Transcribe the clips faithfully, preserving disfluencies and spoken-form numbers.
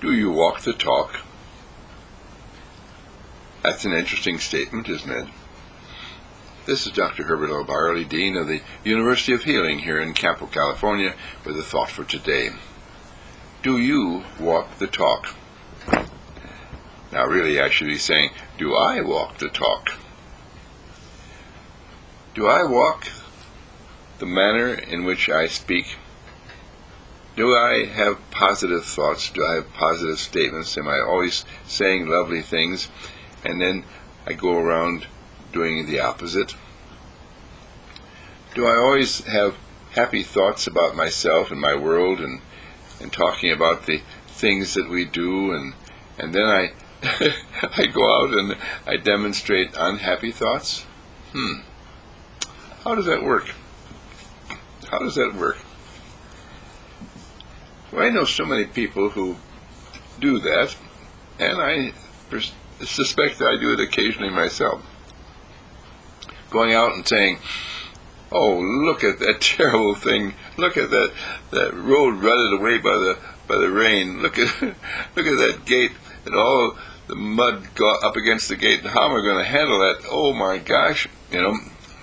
Do you walk the talk? That's an interesting statement, isn't it? This is Doctor Herbert L. Byerly, Dean of the University of Healing here in Campo, California, with a thought for today. Do you walk the talk? Now really I should be saying, do I walk the talk? Do I walk the manner in which I speak? Do I have positive thoughts? Do I have positive statements? Am I always saying lovely things and then I go around doing the opposite? Do I always have happy thoughts about myself and my world and, and talking about the things that we do, and, and then I, I go out and I demonstrate unhappy thoughts? Hmm. How does that work? How does that work? Well, I know so many people who do that, and I pers- suspect I do it occasionally myself. Going out and saying, oh, look at that terrible thing. Look at that, that road rutted away by the by the rain. Look at look at that gate and all the mud got up against the gate. How am I going to handle that? Oh my gosh, you know.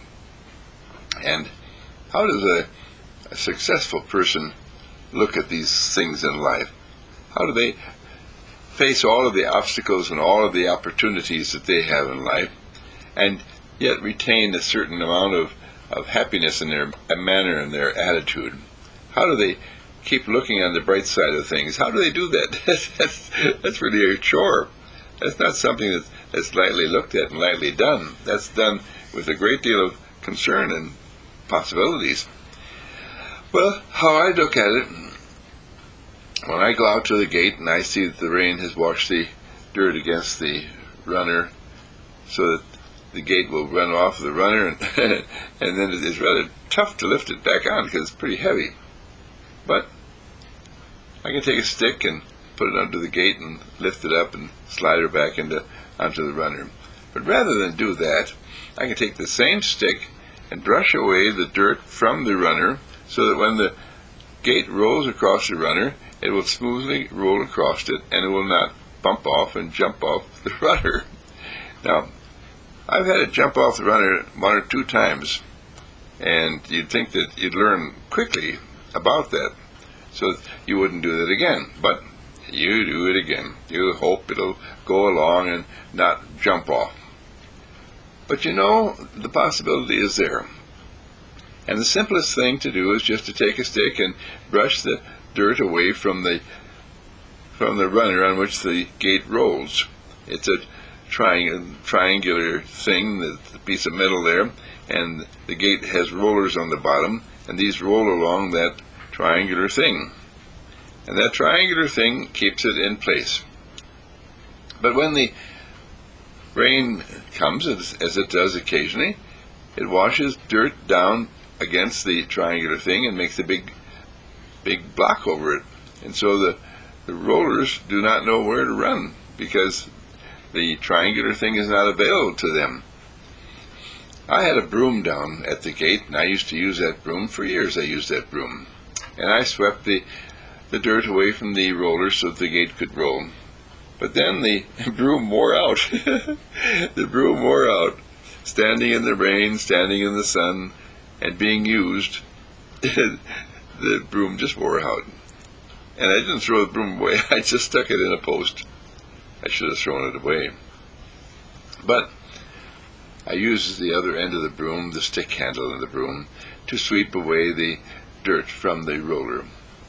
And how does a, a successful person look at these things in life? How do they face all of the obstacles and all of the opportunities that they have in life, and yet retain a certain amount of, of happiness in their manner and their attitude? How do they keep looking on the bright side of things? How do they do that? that's, that's really a chore. That's not something that's, that's lightly looked at and lightly done. That's done with a great deal of concern and possibilities. Well, how I look at it, when I go out to the gate and I see that the rain has washed the dirt against the runner so that the gate will run off the runner, and, and then it is rather tough to lift it back on because it's pretty heavy. But I can take a stick and put it under the gate and lift it up and slide her back into onto the runner. But rather than do that, I can take the same stick and brush away the dirt from the runner so that when the gate rolls across the runner, it will smoothly roll across it and it will not bump off and jump off the runner. Now, I've had it jump off the runner one or two times, and you'd think that you'd learn quickly about that so that you wouldn't do that again. But you do it again. You hope it'll go along and not jump off. But you know, the possibility is there. And the simplest thing to do is just to take a stick and brush the dirt away from the from the runner on which the gate rolls. It's a triang- triangular thing, the, the piece of metal there, and the gate has rollers on the bottom, and these roll along that triangular thing. And that triangular thing keeps it in place. But when the rain comes, as, as it does occasionally, it washes dirt down against the triangular thing and makes a big big block over it. And so the, the rollers do not know where to run because the triangular thing is not available to them. I had a broom down at the gate, and I used to use that broom. For years I used that broom. And I swept the, the dirt away from the rollers so that the gate could roll. But then the broom wore out. The broom wore out. Standing in the rain, standing in the sun, and being used, the broom just wore out. And I didn't throw the broom away. I just stuck it in a post. I should have thrown it away. But I used the other end of the broom, the stick handle of the broom, to sweep away the dirt from the roller.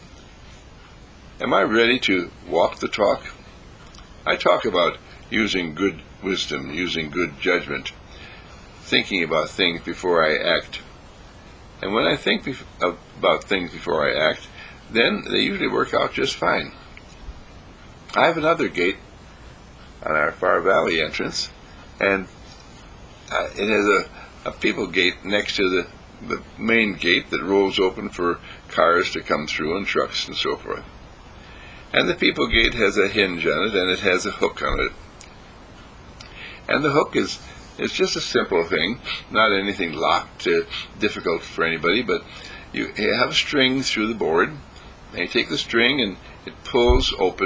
Am I ready to walk the talk? I talk about using good wisdom, using good judgment, thinking about things before I act. And when I think bef- about things before I act, then they usually work out just fine. I have another gate on our Far Valley entrance, and uh, it has a, a people gate next to the, the main gate that rolls open for cars to come through and trucks and so forth. And the people gate has a hinge on it, and it has a hook on it. And the hook is it's just a simple thing, not anything locked, uh, difficult for anybody, but you, you have a string through the board, and you take the string and it pulls open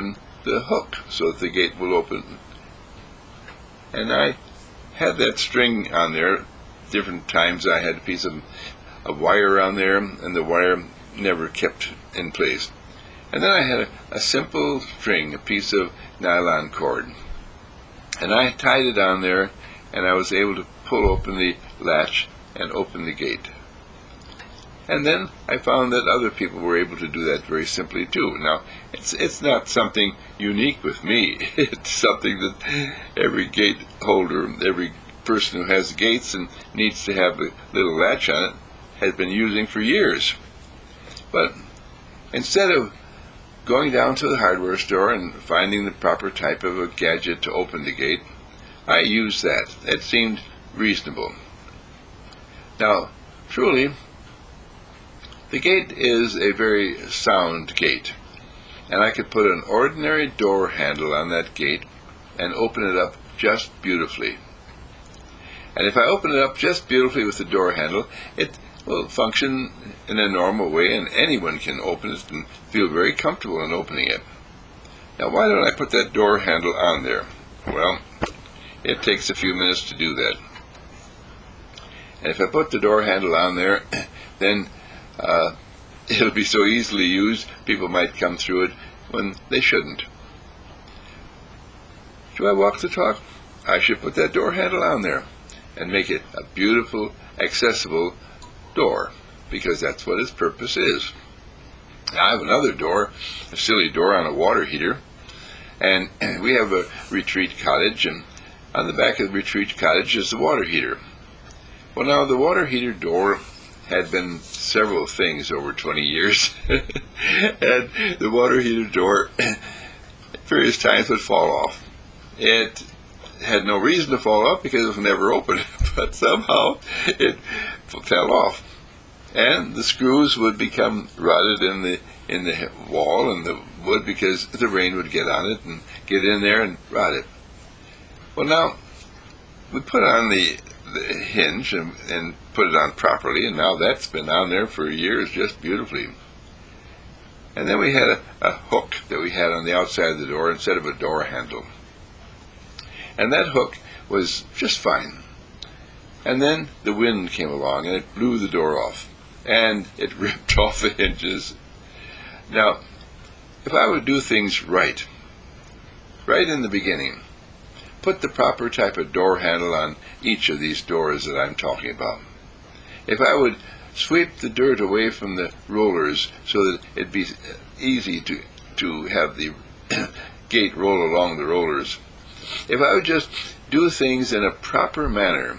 the hook so that the gate will open. And I had that string on there. Different times I had a piece of, of wire on there, and the wire never kept in place. And then I had a, a simple string, a piece of nylon cord. And I tied it on there, and I was able to pull open the latch and open the gate. And then I found that other people were able to do that very simply too. Now, it's it's not something unique with me. It's something that every gate holder, every person who has gates and needs to have a little latch on it, has been using for years. But instead of going down to the hardware store and finding the proper type of a gadget to open the gate, I used that. It seemed reasonable. Now, truly, the gate is a very sound gate, and I could put an ordinary door handle on that gate and open it up just beautifully. And if I open it up just beautifully with the door handle, it will function in a normal way, and anyone can open it and feel very comfortable in opening it. Now, why don't I put that door handle on there? Well, it takes a few minutes to do that. And if I put the door handle on there, then uh, it'll be so easily used, people might come through it when they shouldn't. Do I walk the talk? I should put that door handle on there and make it a beautiful, accessible door, because that's what its purpose is. Now, I have another door, a silly door on a water heater, and we have a retreat cottage, and on the back of the retreat cottage is the water heater. Well, now, the water heater door had been several things over twenty years, and the water heater door at various times would fall off. It had no reason to fall off because it was never open, but somehow it fell off, and the screws would become rotted in the in the wall and the wood because the rain would get on it and get in there and rot it. Well, now we put on the, the hinge and, and put it on properly, and now that's been on there for years just beautifully. And then we had a, a hook that we had on the outside of the door instead of a door handle, and that hook was just fine. And then the wind came along and it blew the door off, and it ripped off the hinges. Now, if I would do things right, right in the beginning, put the proper type of door handle on each of these doors that I'm talking about. If I would sweep the dirt away from the rollers so that it'd be easy to, to have the gate roll along the rollers. If I would just do things in a proper manner,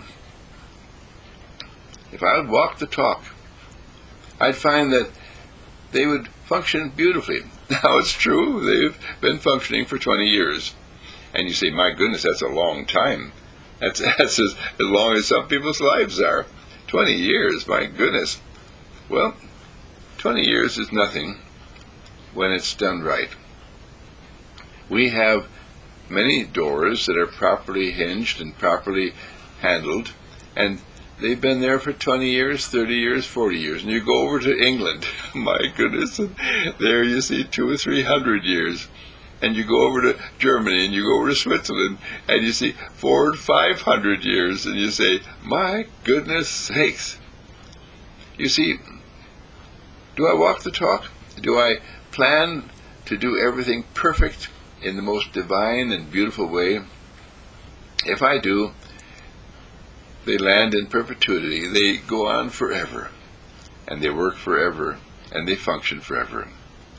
if I would walk the talk, I'd find that they would function beautifully. Now, it's true, they've been functioning for twenty years. And you say, my goodness, that's a long time. That's, that's as, as long as some people's lives are. twenty years, my goodness. Well, twenty years is nothing when it's done right. We have many doors that are properly hinged and properly handled, and they've been there for twenty years, thirty years, forty years. And you go over to England, my goodness, and there you see two or three hundred years. And you go over to Germany, and you go over to Switzerland, and you see four and five hundred years, and you say, my goodness sakes. You see, do I walk the talk? Do I plan to do everything perfect in the most divine and beautiful way? If I do, they land in perpetuity. They go on forever, and they work forever, and they function forever.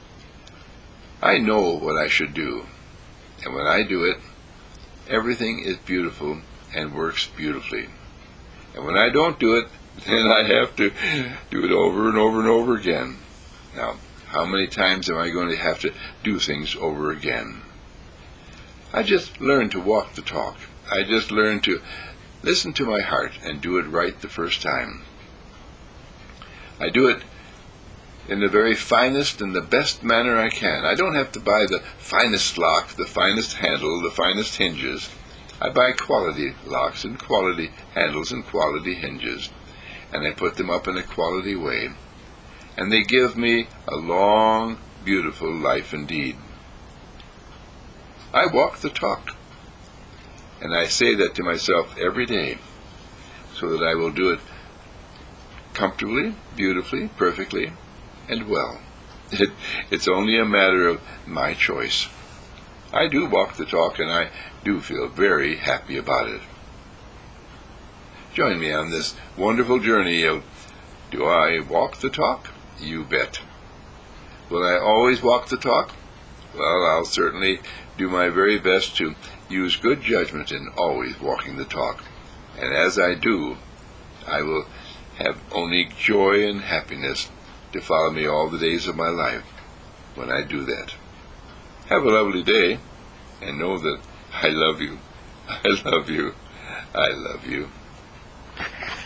I know what I should do, and when I do it, everything is beautiful and works beautifully. And when I don't do it, then I have to do it over and over and over again. Now, how many times am I going to have to do things over again? I just learned to walk the talk. I just learned to listen to my heart and do it right the first time. I do it in the very finest and the best manner I can. I don't have to buy the finest lock, the finest handle, the finest hinges. I buy quality locks and quality handles and quality hinges, and I put them up in a quality way, and they give me a long, beautiful life indeed. I walk the talk. And I say that to myself every day, so that I will do it comfortably, beautifully, perfectly, and well. It, it's only a matter of my choice. I do walk the talk, and I do feel very happy about it. Join me on this wonderful journey of, do I walk the talk? You bet. Will I always walk the talk? Well, I'll certainly do my very best to use good judgment in always walking the talk. And as I do, I will have only joy and happiness to follow me all the days of my life when I do that. Have a lovely day, and know that I love you. I love you. I love you.